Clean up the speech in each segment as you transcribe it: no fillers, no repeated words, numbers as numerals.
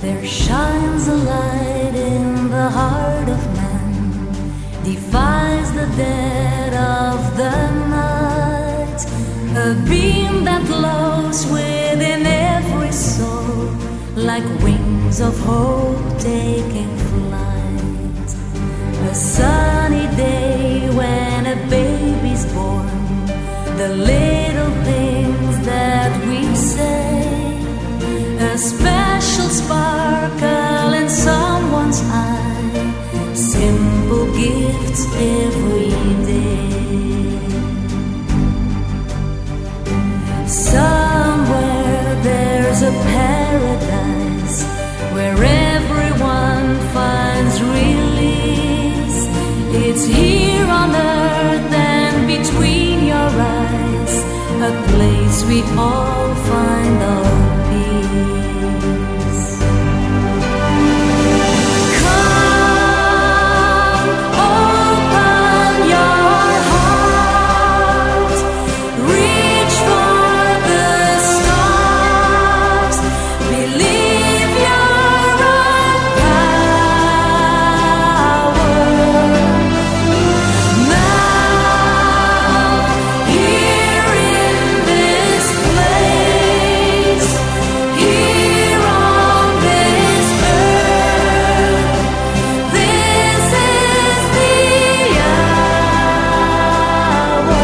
There shines a light in the heart of man, defies the dead of the night, a beam that glows within every soul, like wings of hope taking flight. A sunny day when a baby's born, the little things that we say, a special sparkle in someone's eye, simple gifts every day. Somewhere there's a paradise where everyone finds release. It's here on earth and between your eyes, a place we all find our peace. Come, open your heart, reach for the stars, believe your own power. Now, here in this place, here on this earth, this is the hour.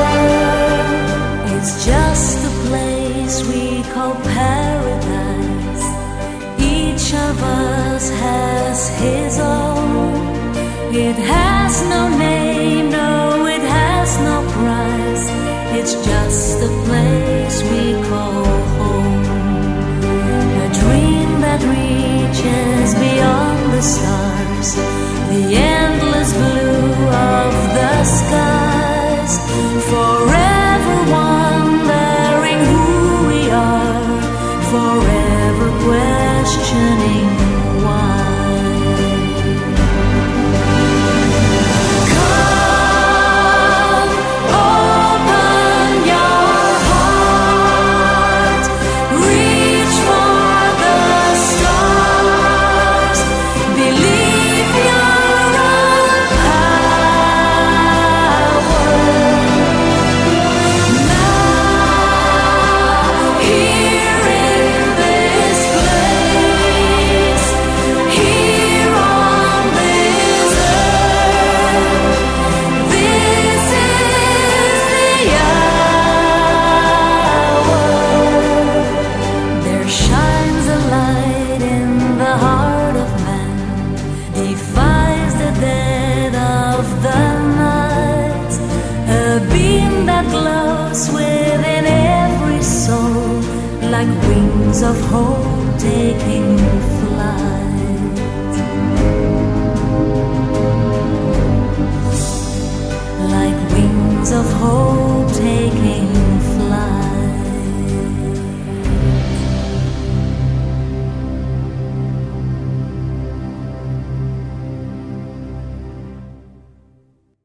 It's just a place we call paradise. Each of us has his own. It has no name, no, it has no price. It's just a place we call home. A dream that reaches beyond the stars, the endless blue of the skies, forever wondering who we are, forever questioning why. Come, open your heart, reach for the stars, believe your own power. Now, here in this place, here on this earth, this is the hour. There shines a light in the heart of man, defies the dead of the night, a beam that glows within every soul, like wings of hope taking